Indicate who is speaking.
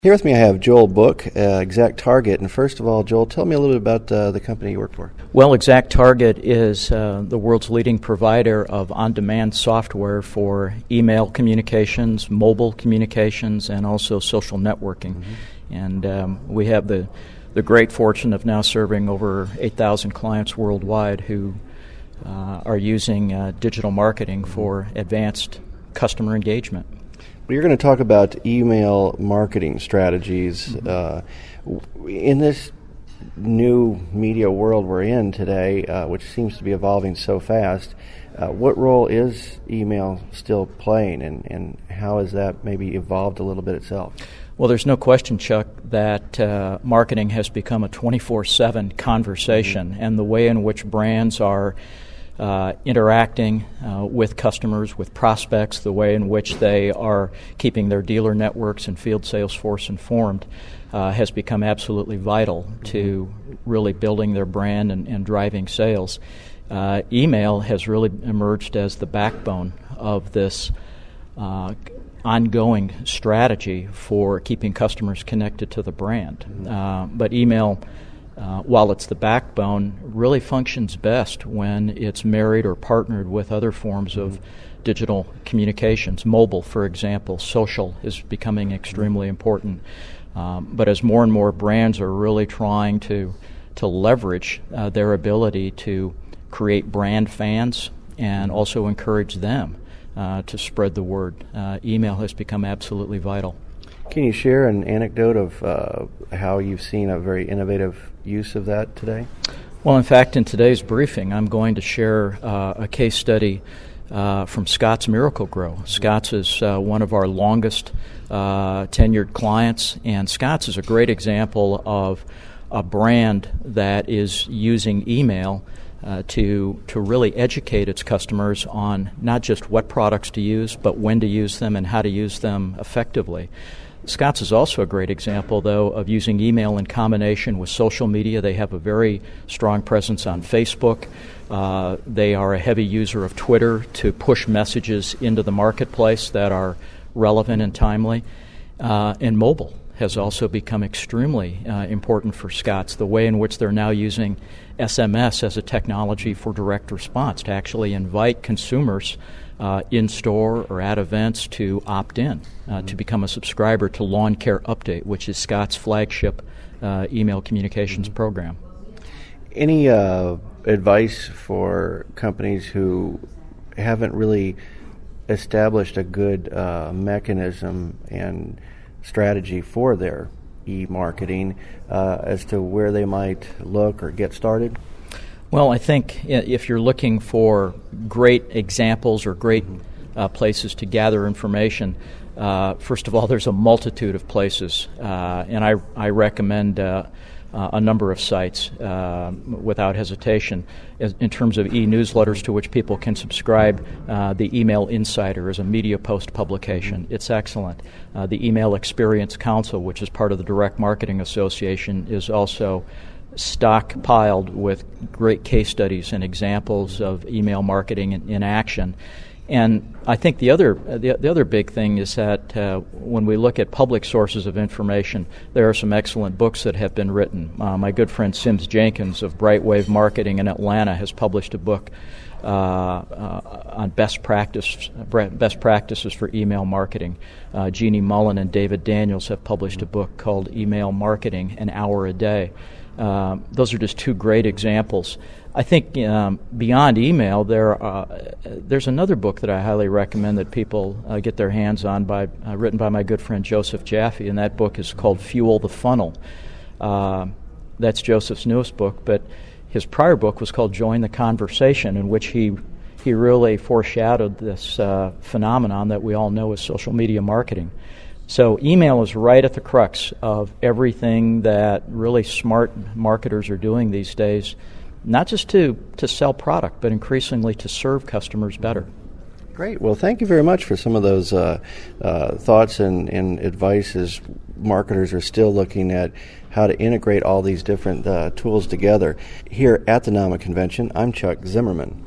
Speaker 1: Here with me I have Joel Book, ExactTarget. And first of all, Joel, tell me a little bit about the company you work for.
Speaker 2: Well, ExactTarget is the world's leading provider of on-demand software for email communications, mobile communications, and also social networking. Mm-hmm. And we have the great fortune of now serving over 8,000 clients worldwide who are using digital marketing for advanced customer engagement.
Speaker 1: You're going to talk about email marketing strategies. Mm-hmm. In this new media world we're in today, which seems to be evolving so fast, what role is email still playing, and how has that maybe evolved a little bit itself?
Speaker 2: Well, there's no question, Chuck, that marketing has become a 24/7 conversation, mm-hmm. and the way in which brands are interacting with customers, with prospects, the way in which they are keeping their dealer networks and field sales force informed has become absolutely vital to really building their brand and driving sales. Email has really emerged as the backbone of this ongoing strategy for keeping customers connected to the brand. But email, while it's the backbone, really functions best when it's married or partnered with other forms of digital communications. Mobile, for example, social is becoming extremely important. But as more and more brands are really trying to leverage their ability to create brand fans and also encourage them to spread the word, email has become absolutely vital.
Speaker 1: Can you share an anecdote of how you've seen a very innovative use of that today?
Speaker 2: Well, in fact, in today's briefing, I'm going to share a case study from Scotts Miracle-Gro. Scotts is one of our longest tenured clients, and Scotts is a great example of a brand that is using email to really educate its customers on not just what products to use, but when to use them and how to use them effectively. Scotts is also a great example, though, of using email in combination with social media. They have a very strong presence on Facebook. They are a heavy user of Twitter to push messages into the marketplace that are relevant and timely. And mobile has also become extremely important for Scotts, the way in which they're now using SMS as a technology for direct response to actually invite consumers in-store or at events to opt in, to become a subscriber to Lawn Care Update, which is Scotts' flagship email communications program.
Speaker 1: Any advice for companies who haven't really established a good mechanism and strategy for their e-marketing as to where they might look or get started?
Speaker 2: Well, I think if you're looking for great examples or great places to gather information, first of all, there's a multitude of places, and I recommend a number of sites without hesitation. In terms of e-newsletters to which people can subscribe, the Email Insider is a Media Post publication. It's excellent. The Email Experience Council, which is part of the Direct Marketing Association, is also stockpiled with great case studies and examples of email marketing in action. And I think the other big thing is that when we look at public sources of information, there are some excellent books that have been written. My good friend Sims Jenkins of Brightwave Marketing in Atlanta has published a book on best practices for email marketing. Jeannie Mullen and David Daniels have published a book called Email Marketing, An Hour a Day. Those are just two great examples. I think beyond email, there's another book that I highly recommend that people get their hands on, written by my good friend Joseph Jaffe, and that book is called Fuel the Funnel. That's Joseph's newest book, but his prior book was called Join the Conversation, in which he really foreshadowed this phenomenon that we all know as social media marketing. So email is right at the crux of everything that really smart marketers are doing these days, not just to sell product, but increasingly to serve customers better.
Speaker 1: Great. Well, thank you very much for some of those thoughts and advice as marketers are still looking at how to integrate all these different tools together. Here at the NAMA Convention, I'm Chuck Zimmerman.